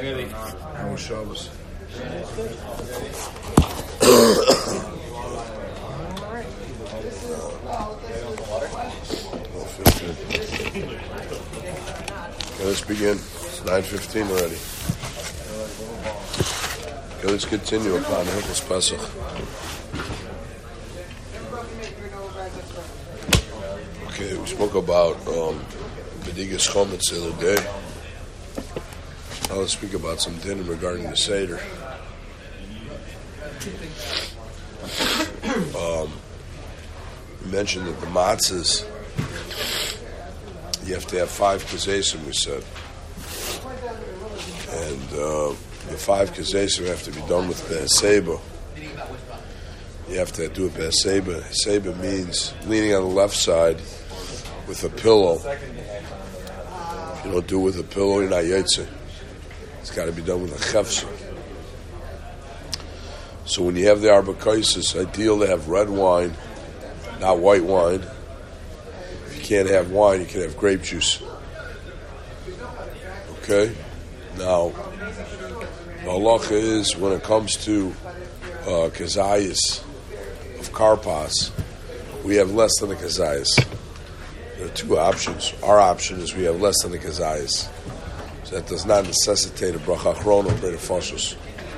How was Shabbos? Okay, let's begin. It's 9:15 already. Okay, let's continue upon Hilchos Pesach. Okay, we spoke about Bedigas Chometz the other day. Now let's speak about some din regarding the Seder. We mentioned that the matzahs, you have to have 5 kazesim, we said. And the 5 kazesim have to be done with be'aseba. You have to do it be'aseba. Seba means leaning on the left side with a pillow. If you don't do it with a pillow, you're not yotze. It's got to be done with a chefsa. So when you have the arba kaisis, ideal to have red wine, not white wine. If you can't have wine, you can have grape juice. Okay? Now, the halacha is when it comes to kazayas of karpas, we have less than a kazayas. There are 2 options. Our option is we have less than a kazayas. So that does not necessitate a bracha achron or brei nefashos.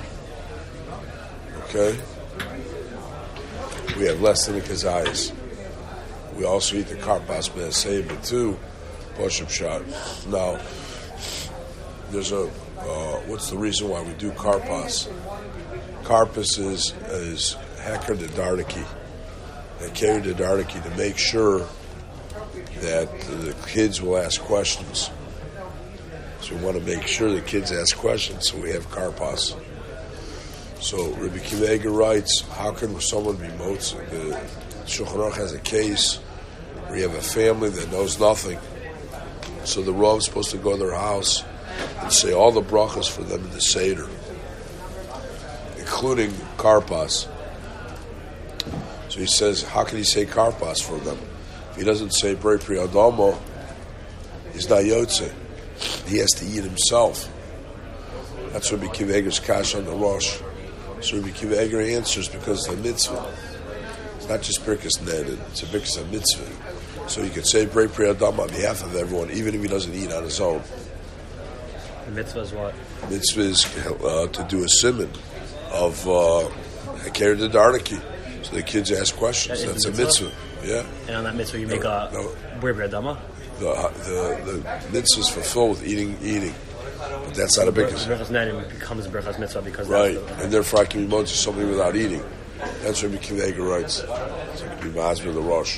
Okay? We have less than a kazayas. We also eat the karpas be'aseba too, Pashup shot. Now, there's a what's the reason why we do karpas? Karpas is heker de dardaki, heker de dardaki, to make sure that the kids will ask questions. So we want to make sure the kids ask questions, so we have karpas. So Rabbi Akiva Eiger writes, how can someone be motzi? The Shulchan Aruch has a case where you have a family that knows nothing. So the Rav is supposed to go to their house and say all the brachas for them in the Seder, including karpas. So he says, how can he say karpas for them? If he doesn't say brei pri adamo, he's not yotze. He has to eat himself. That's Rabbi Akiva Eiger's kash on the Rosh. So Rabbi Akiva Eiger answers because it's a mitzvah. It's not just birkas neden, it's a birkas a mitzvah. So you can say brei pri adamo on behalf of everyone, even if he doesn't eat on his own. The mitzvah is what? Mitzvah is to do a simon of heker de dardaki. So the kids ask questions. That's a mitzvah. Yeah. And on that mitzvah you make a brei pri adamo? The mitzvah is fulfilled with eating. But that's not a big mitzvah. Birkas neden becomes birkas mitzvah because right. And therefore I can be motzi somebody without eating. That's what Rabbi Akiva Eiger writes. So it can be ma'azir the Rosh.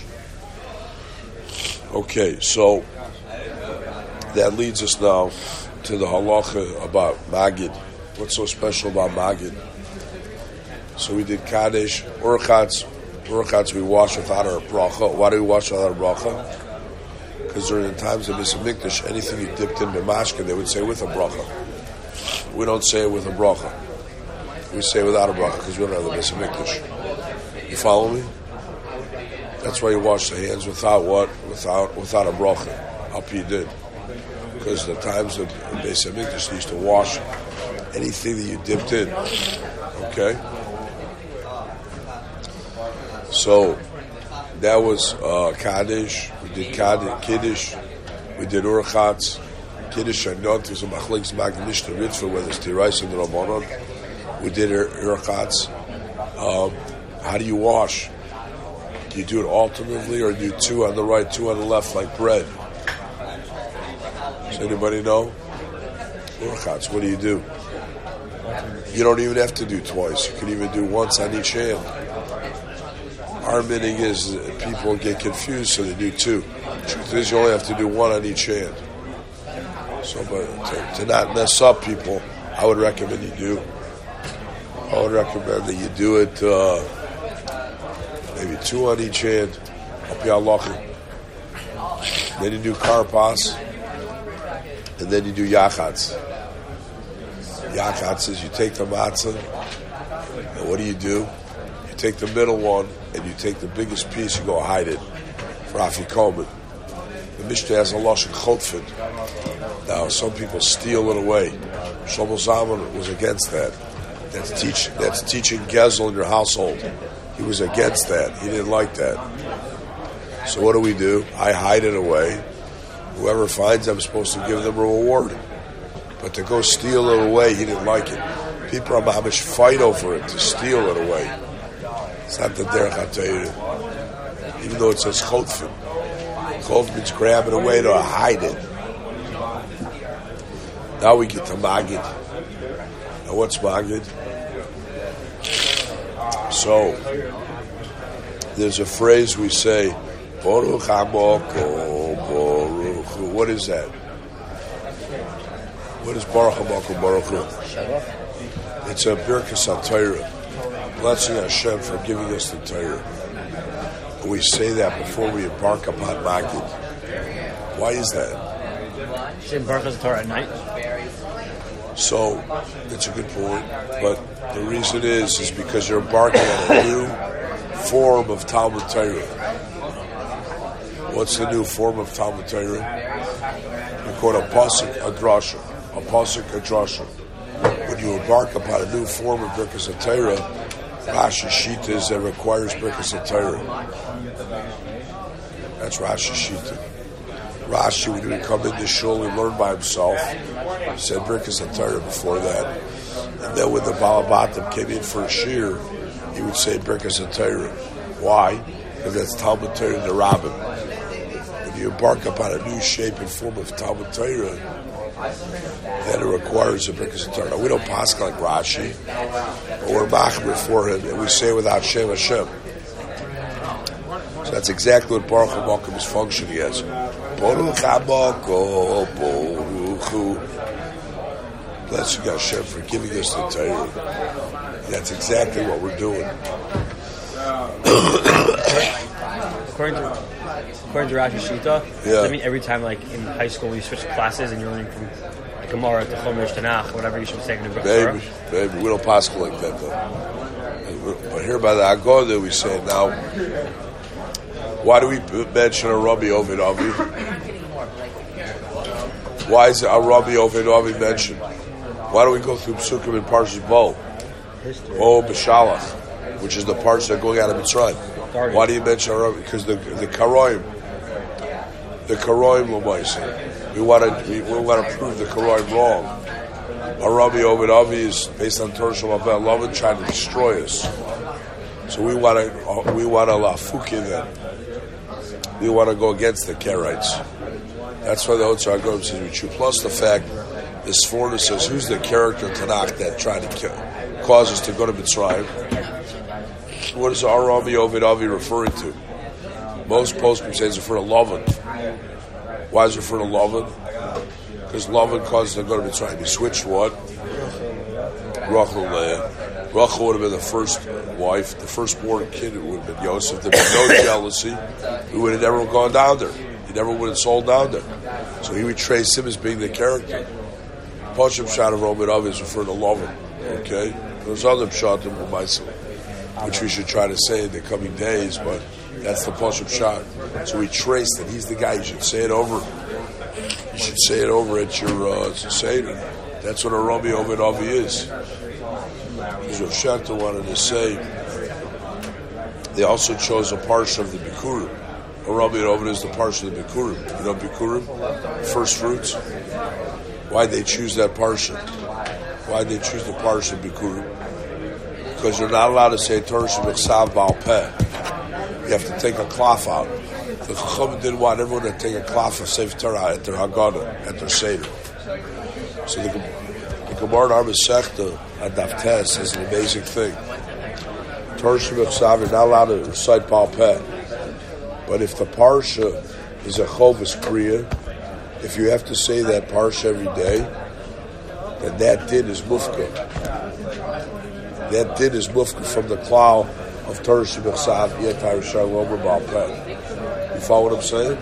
Okay, so that leads us now to the halacha about Magid. What's so special about Magid? So we did Kaddish, Urchatz. Urchatz we wash without our bracha. Why do we wash without our bracha? Because during the times of Beis Hamikdash, anything you dipped in b'mashka, they would say with a bracha. We don't say it with a bracha. We say without a bracha because we don't have the Beis Hamikdash. You follow me? That's why you wash the hands without what? Without a bracha. Up you did. Because the times of Beis Hamikdash, they used to wash anything that you dipped in. Okay? So, that was Kaddish. We did Kiddush. We did Urchatz. Kiddush and Not was a Machlekes Magid Mishnah Ritva, whether it's Tirais and Rabbanon. We did Urchatz. How do you wash? Do you do it alternatively or do you 2 on the right, 2 on the left like bread? Does anybody know? Urchatz, what do you do? You don't even have to do twice. You can even do once on each hand. Our meaning is that people get confused, so they do 2. The truth is, you only have to do 1 on each hand. So, but to not mess up people, I would recommend you do. I would recommend that you do it maybe 2 on each hand. Then you do karpas, and then you do yachatz. Yachatz is you take the matzah, and what do? You take the middle one, and you take the biggest piece, you go hide it for afikomen. The Mishnah has a lashon chotfin. Now, some people steal it away. Shlomo Zalman was against that. That's teaching Gezel in your household. He was against that. He didn't like that. So what do? I hide it away. Whoever finds, I'm supposed to give them a reward. But to go steal it away, he didn't like it. People are mamish fight over it, to steal it away. It's not the derech HaTorah. Even though it says chotfin. Chotfin means grab it away to hide it. Now we get to Magid. Now what's Magid? So, there's a phrase we say, Baruch HaMoko, Baruch Hu. What is that? What is Baruch HaMoko, Baruch Hu? It's a Birkas HaTorah. Blessing Hashem for giving us the Torah. We say that before we embark upon Magid. Why is that? You embark on the Torah at night? So, it's a good point. But the reason is because you're embarking on a new form of Talmud Torah. What's the new form of Talmud Torah? We call it a pasuk, a drasha. A pasuk, a drasha. When you embark upon a new form of Birkas HaTorah, Rashi Shita is that requires Birkas HaTorah. That's Rashi Shita. Rashi, when he would come into shul and learn by himself, he said Birkas HaTorah before that. And then when the Balabatim came in for a shir, he would say Birkas HaTorah. Why? Because that's Talmud Torah the Rabbim. When you embark upon a new shape and form of Talmud Torah, then it requires a Birkas HaTorah. Now, we don't pass like Rashi, but we're machmir for him, and we say without Shem Hashem. So that's exactly what Baruch HaMakom is functioning as. Baruch HaMakom, Baruch Hu. Bless you, Hashem, for giving us the Torah. That's exactly what we're doing. According to Rashi Shita, does that mean every time, like in high school, when you switch classes and you're learning from Gemara to Chumash Tanakh, whatever you should be taking in Torah? Maybe. We don't pass like that, though. But here by the Agoda, we say now, why do we mention a Rabbi Ovid Avi? Why is a Rabbi Ovid Avi mentioned? Why do we go through Psukim and Parshas Bo? B'Shalach, which is the parts that are going out of Mitzrayim. Why do you mention a Rabbi? Because the Karoim L'maisa. We want to prove the Karoim wrong. A Rabbi Ovid Avi is based on Torah Shem Abel Lovin trying to destroy us. So we want to lafuki them. We want to go against the Karaites. That's why the Otzar Agom says we choose. Plus the fact this foreigner says, who's the character Tanakh that tried to cause us to go to Mitzrayim? What is our Rabbi Ovid Avi referring to? Most postscripts say it's referring to Lavan. Why is it referring to Lavan? Because Lavan caused us to go to Mitzrayim. He switched what? Rachel and Leah. Rachel would have been the first wife, the firstborn kid. It would have been Yosef. There would be no jealousy. We would have never gone down there. He never would have sold down there. So he would trace him as being the character. Pashup Shad of Robert Avi is referring to Lavan. Okay? There's other Pshatim of Maisa, which we should try to say in the coming days, but that's the Pashup Shad. So we trace that he's the guy. You should say it over. You should say it over at your Seder. That's what a Rabbi Ovid Avi is. Because Rav Shanta wanted to say, they also chose a parsha of the Bikurim. A Rabbi Ovid is the parsha of the Bikurim. You know Bikurim? First fruits. Why'd they choose that parsha? Why'd they choose the parsha of Bikurim? Because you're not allowed to say Torah Shebechsav Baal Peh. You have to take a cloth out. The Chacham didn't want everyone to take a cloth of Sefer Torah at their Haggadah, at their Seder. So the Gemara in Ar Masechta at Daf Tes says an amazing thing. Torah Shebechsav, you're not allowed to recite Baal Peh. But if the parsha is a Chovas Kriya, if you have to say that parsha every day, then that din is mufka. That din is mufka from the klal of Torah Shebechsav Yetai Shalom Baal Peh. You follow what I'm saying?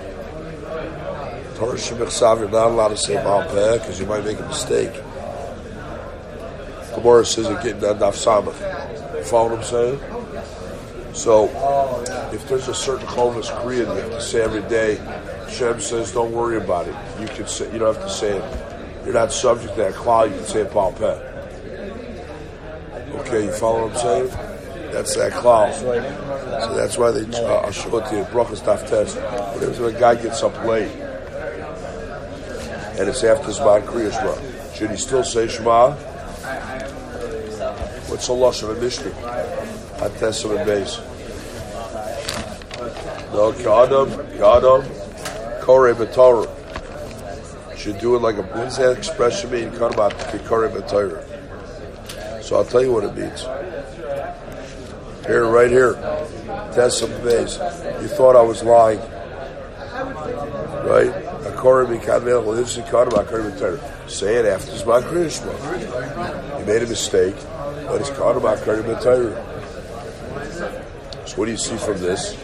Torah Shebechsav, you're not allowed to say Baal Peh because you might make a mistake. Gemara says it getting on Daf Samach. You follow what I'm saying? So, if there's a certain Chovas Kriya you have to say every day, Shem says, don't worry about it. You can say, you don't have to say it. you're not subject to that klal, you can say a Baal Peh. Okay, you follow what I'm saying? That's that klal. So that's why they, I'll show it to you, Brachas Daf Tes. When a guy gets up late, and it's after Zman Kriya Shema, should he still say Shema? What's the loss of a Mishnah? At Tesam and Beis. No, K'adam, Korei B'Torah. Should do it like a, what does that expression mean? Korei B'Torah. So I'll tell you what it means. Here, right here. Tesam and Beis. You thought I was lying. Right? Say it after Zman Kriya Shema. You made a mistake, but it's called about Korei B'Torah. So what do you see from this?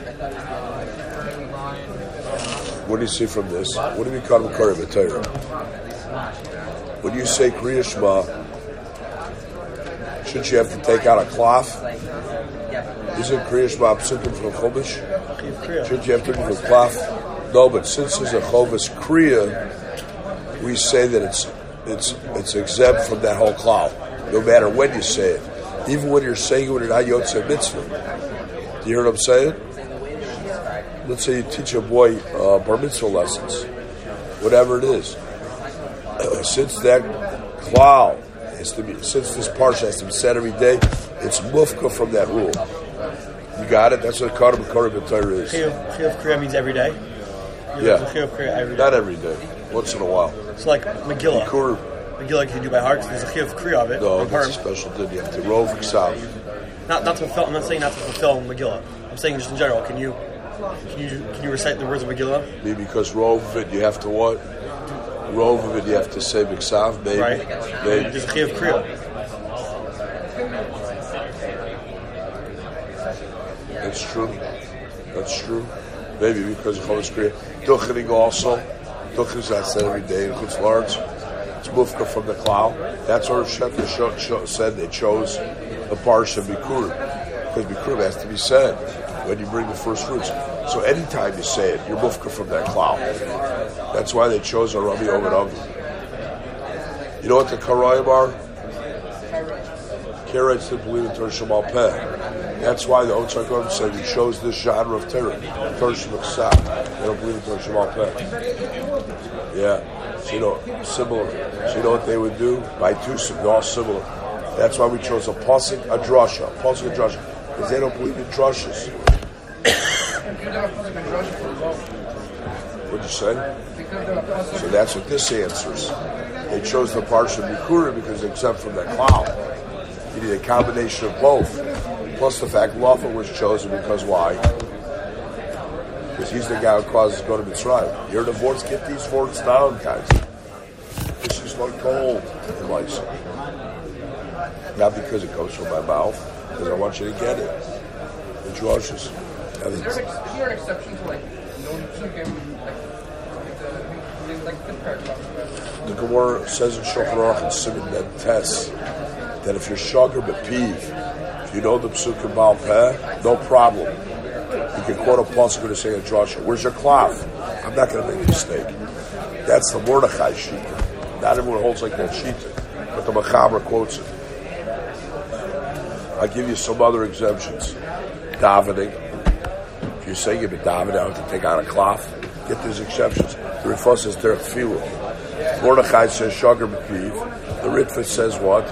What do you see from this? What do we call Korei B'Torah? When you say Kriya Shema, shouldn't you have to take out a cloth? Isn't Kriya Shema psukim from Chumash? Shouldn't you have to take a cloth? No, but since there's a Chovas Kriya, we say that it's exempt from that whole cloud, no matter when you say it. Even when you're saying it when you're not Yotzei Mitzvah. Do you hear what I'm saying? Let's say you teach a boy bar mitzvah lessons, whatever it is. Since that cloud has to be, since this parsha has to be said every day, it's mufka from that rule. You got it? That's what Korei B'Torah is. Chiyuv Kriya means every day? Not every day. Once in a while. So like Megillah. Megillah you can do by heart, because there's a Chiyuv Kriya of it. No, that's a special din. You have to rov ksav. Not to fulfill. I'm not saying not to fulfill Megillah. I'm saying just in general. Can you recite the words of Megillah? Maybe because rov of it you have to what? Rov of it you have to say ksav. Maybe. Right. Maybe. There's a Chiyuv Kriya. That's true. Maybe because of Chodesh Kriya. Duchening also. Duchening is not said every day in Chutz La'aretz. It's mufka from the cloud. That's what Shechter said they chose the parsha Bikurim. Because Bikurim has to be said when you bring the first fruits. So anytime you say it, you're mufka from that cloud. That's why they chose a Rabbi Ovid Avi. You know what the Karayim are? Karaites didn't believe in Torah Shemal Peh. That's why the Otzar Gorim said he chose this genre of Torah. Torah Shemal Ksah. They don't believe in Torah Shemal Peh. Yeah. So similar. So you know what they would do? By Tusim, they're all similar. That's why we chose a Pasuk, a Drasha. Because they don't believe in Drashas. What'd you say? So that's what this answers. They chose the Parsha Bikurim because they're exempt from that cloud. You need a combination of both. Plus the fact Lafa was chosen because why? Because he's the guy who causes to go to Mitzrayim. You're divorced, get these forks down, guys. This is like gold in life. Not because it goes from my mouth, because I want you to get it. The Droshes. Is there an exception to like no The Gemara says in Shulchan Aruch and Siman Mem Tes that if you're shagar b'piv, if you know the psukim Baal Peh, no problem. You can quote a pasuk to say a drasha. Where's your cloth? I'm not going to make a mistake. That's the Mordechai shita. Not everyone holds like that shita, but the Machaber quotes it. I'll give you some other exemptions. Davening. If you're saying you've been davening, I have to take out a cloth. Get these exceptions. The Rifah says derech tefillah. Mordechai says shagar b'piv. The Ritva says what?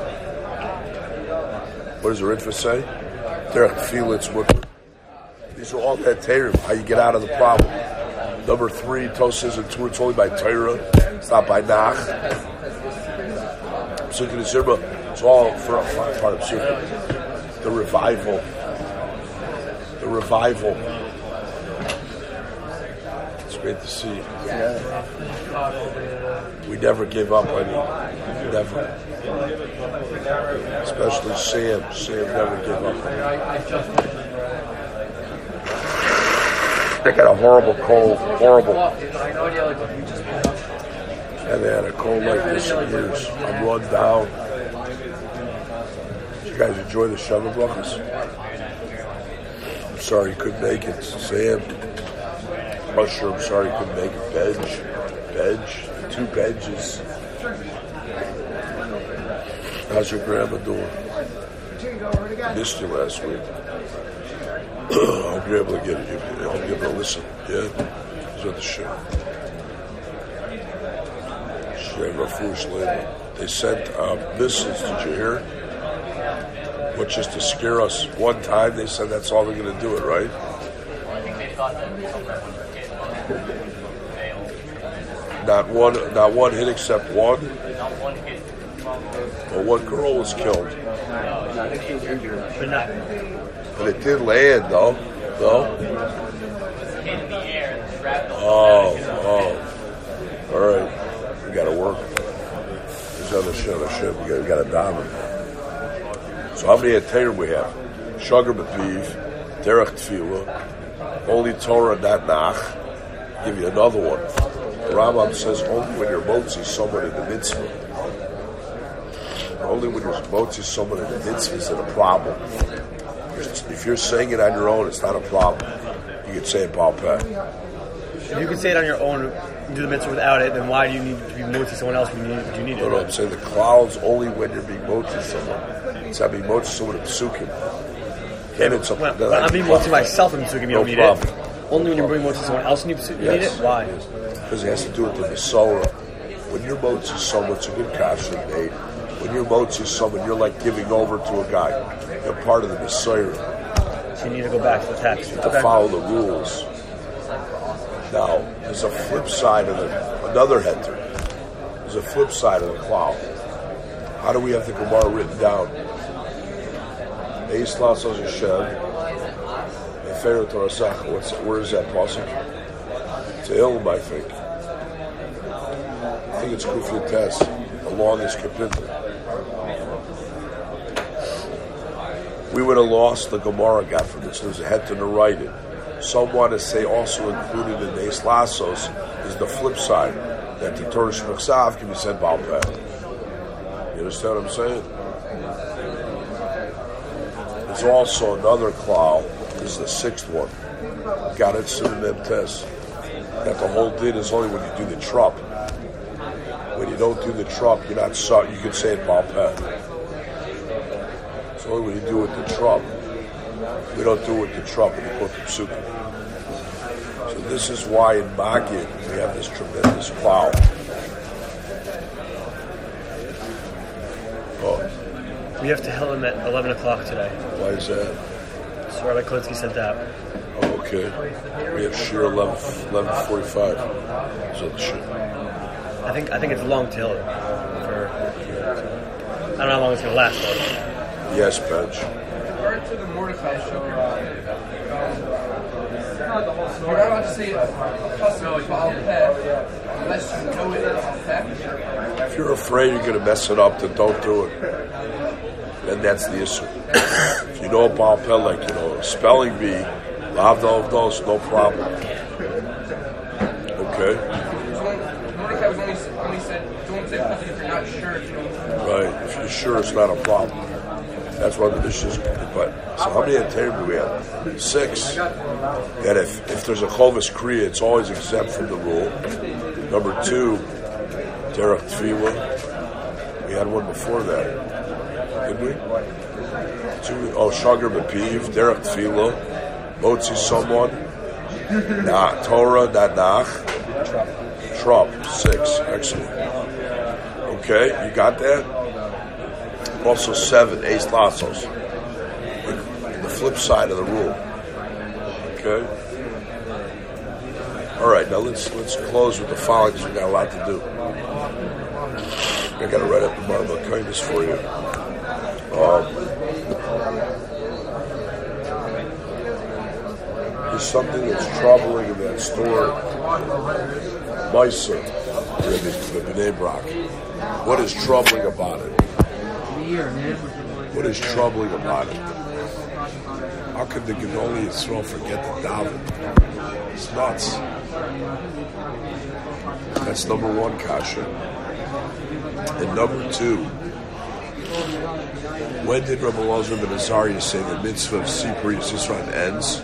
What does the Ritva say? Derech tefillah, it's mutter. These are all that Torah, how you get out of the problem. Number 3, Tosas and 2, it's only by Torah. It's not by Nach. Psukim and Sirba, it's all for a part of Psukim. The revival. It's great to see you. We never give up on you. Never. Especially Sam. Sam never gave up on you. They got a horrible cold. Horrible. I haven't had a cold like this in years. I'm run down. Did you guys enjoy the Shabbat brachas? I'm sorry you couldn't make it. Sam. Usher, I'm sorry you couldn't make it. Bench. 2 benches. How's your grandma doing? Missed you last week. I hope you're able to get it. I hope you're able to listen. Yeah? Is that the shit? They sent missiles, did you hear? But just to scare us one time, they said that's all they're going to do it, right? Well, I think they thought that failed. Not one hit except one? Not one hit. Well, one girl was killed. No, I think she was injured. But not But it did land, though. No? hit in the air and shrapnel. Oh. All right. We got to work. There's other shit. We got to dominate. So how many Tater we have? Sugar Bepiv, Derech Tefillah, Holy Torah, not Nach. Give you another one. The Rambam says only when you're motzi someone in the mitzvah. Only when you're motzi someone in the mitzvah is it a problem. If you're saying it on your own, it's not a problem. You can say it Baal Peh. If you can say it on your own and do the mitzvah without it, then why do you need to be motzi someone else when you need it? No, I'm saying the clouds only when you're being motzi someone. It's not being motzi someone in psukim. And it's I'm being motzi myself in psukim, you don't need problem. it. Only when you're being motzi someone else, you need it? Why? Because it has to do with the Masorah. When you're motzi someone, it's a good kasha made. When you're motzi someone, you're like giving over to a guy. You're part of the Masorah. So you need to go back to the text. To follow the rules. Now, there's a flip side of another heter. There's a flip side of the cloud. How do we have the Gemara written down? Eis Lasos Hashem, Efer Torah. Where is that pasuk? It's Ilm, I think. I think it's Kufya Tes, the longest kapitel. We would have lost the Gemara got from this. There's a heter to write it. Some want to say also included in the Eis Lasos is the flip side, that the Torah Shmachsav can be said Baal Peh. You understand what I'm saying? There's also another klal. This is the sixth one. Got it, Sunan Test. That the whole din is only when you do the trup. When you don't do the trup, you're not you can say it Baal Peh. It's only when you do it with the trup. We don't do it with the trup when you put the psukim. So this is why in Magid we have this tremendous plow. We have to hell him at 11 o'clock today. Why is that? So Rabbi Klinsky said that. Oh, okay. We have Shir 11:45. So the Shir. I think it's long till I don't know how long it's going to last, though. Yes, Bench. Referring to the Mordechai show, you're not allowed to say custom Baal Peh unless you know it is Baal Peh. If you're afraid you're going to mess it up, then don't do it. Then that's the issue. If you know Baal Peh, like, spelling bee, lav dov dos, no problem. Okay? Mordechai was only said, don't say custom if you're not sure if you don't know. Right. If you're sure it's not a problem. That's why the issue is. But so how many Tater do we have? 6. That if there's a Chovis Kriya, it's always exempt from the rule. Number 2, Derech Tefillah. We had one before that, didn't we? 2. Sugar Bepiv, Derech Tefillah, Motzi someone, Torah, not Nach, Trop. 6. Excellent. Okay, you got that? Also 7, Eis Lasos. The flip side of the rule. Okay? Alright, now let's close with the following because we got a lot to do. I got to write up the Marvel kindness for you. There's something that's troubling in that story. Meiser, the B'nai Brak. What is troubling about it? What is troubling about it? How could the Gedolei Yisrael forget the David? It's nuts. That's number 1, Kasha. And number 2, when did Rabbi Elazar ben Azariah say the mitzvah of Sipur Yisrael ends?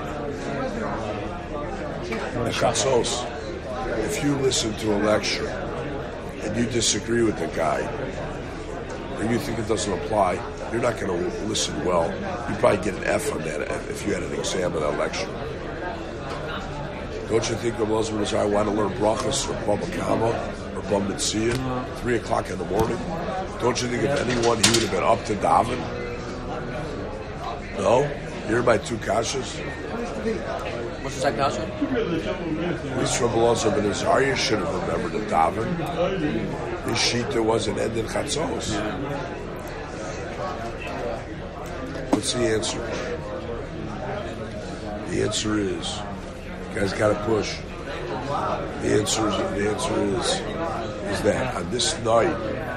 Chatzos. If you listen to a lecture and you disagree with the guy, or you think it doesn't apply, you're not going to listen well. You'd probably get an F on that if you had an exam on that lecture. Don't you think of those when I want to learn brachas or Baba Kama or Baba Mitzvah, 3 o'clock in the morning? Don't you think if anyone he would have been up to daven? No? Here are my 2 kashas. What's the second kasha? At least Rabbi Elazar ben Azariah should have remembered to daven. His shita wasn't ended chatzos. What's the answer? The answer is, you guys got to push. The answer is that on this night,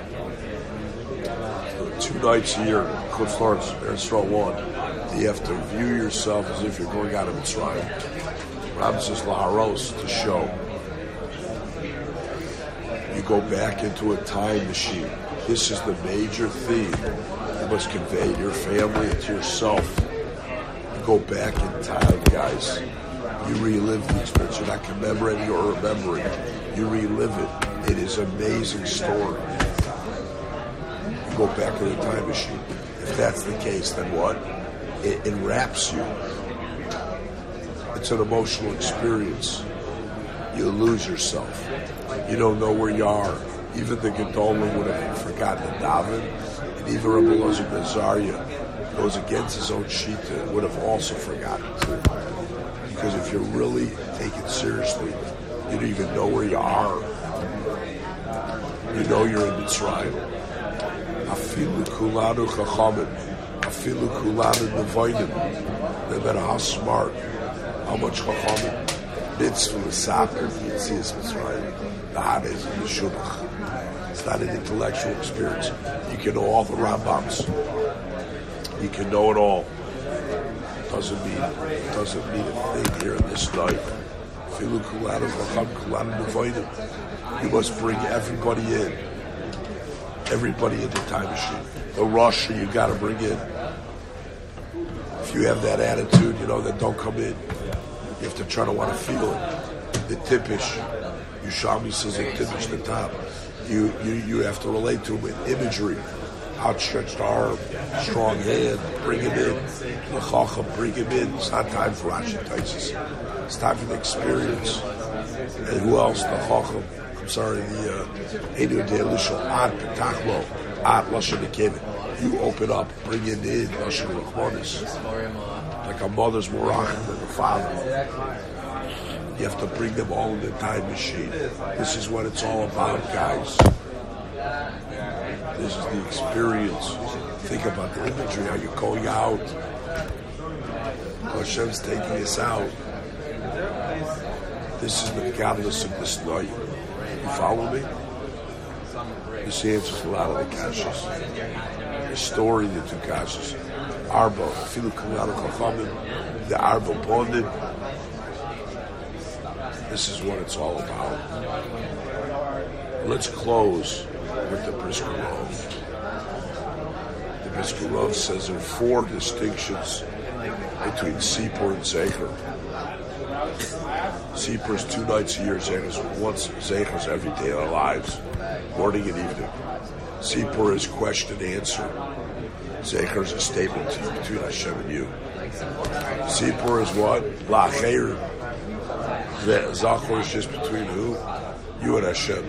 2 nights a year, Chutz La'aretz, Eretz Yisrael 1, you have to view yourself as if you're going out of Mitzrayim. Ram says Laharos to show. You go back into a time machine. This is the major theme you must convey to your family and to yourself. You go back in time, guys. You relive the experience. You're not commemorating or remembering. You relive it. It is an amazing story. You go back in the time machine. If that's the case, then what? It enwraps you. It's an emotional experience. You lose yourself. You don't know where you are. Even the Gedolim would have forgotten the daven, and even Rabbi Elazar ben Azariah goes against his own shita, would have also forgotten too. Because if you really take it seriously, you don't even know where you are. You know you're in Mitzrayim. Afilu kulanu chachamim, afilu kulanu nevoinim. No matter how smart, how much chachamim, mitzvah, saper, yitzias Mitzrayim, the hades and the shubach. It's not an intellectual experience. You can know all the Rambams. You can know it all. Doesn't mean a thing here in this life. You must bring everybody in. Everybody in the time machine. The rush you got to bring in. If you have that attitude, that don't come in. You have to try to want to feel it. The tippish. Yushalmi says the tippish, the top. You have to relate to him with imagery. Outstretched arm, strong hand, bring him in. The chacham, bring him in. It's not time for Rashi Taisis. It's time for the experience. And who else? The chacham. I'm sorry, the Einu de Elishal, Ad Petachlo, Ad Lashon Nekevit. You open up, bring him in, Lashon Rachmanis. Like a mother's more rachim than the father. You have to bring them all in the time machine. This is what it's all about, guys. This is the experience. Think about the imagery, how you're going out. Hashem's taking us out. This is the godless of this night. You follow me? This answers a lot of the kashas. The story, the 2 kashas. Arba, Filu Kalana Kachamim, the Arba bonded. This is what it's all about. Let's close with the Brisker Rov. The Brisker Rov says there are 4 distinctions between Sipur and Zecher. Sipur is 2 nights a year, Zecher is once, Zecher is every day of our lives, morning and evening. Sipur is question and answer. Zecher is a statement between Hashem and you. Sipur is what? La'acher. Zachor is just between who? You and Hashem.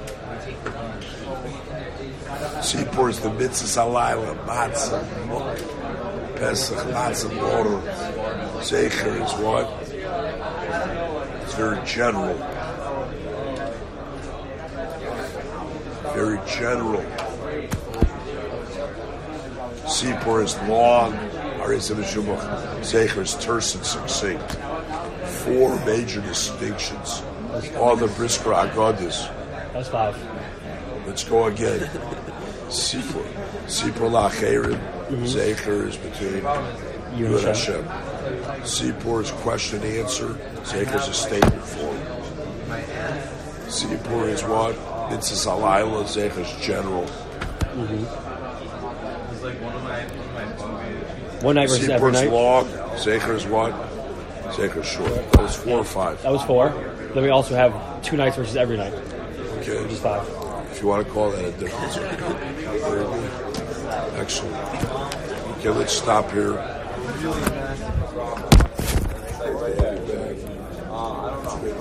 Sipur is the mitzvah alayla, matzah, Pesach, matzah, water. Zecher is what? It's very general. Very general. Sipur is long. Zecher is terse and succinct. 4 major distinctions. All the Brisker Agadis. That's 5. Let's go again. Sipur la'acherim. Zecher is between you and Hashem. Sipur is question and answer. Zecher is a statement form. Sipur is what? Mitzvah alayla. Zecher is general. One night versus every night. Sipur is long. Zecher is what? Zecher is short. That was 4 or 5. That was 4. Then we also have 2 nights versus every night. Okay. Which is 5. if you want to call that a difference. Very good. Excellent. Okay, let's stop here.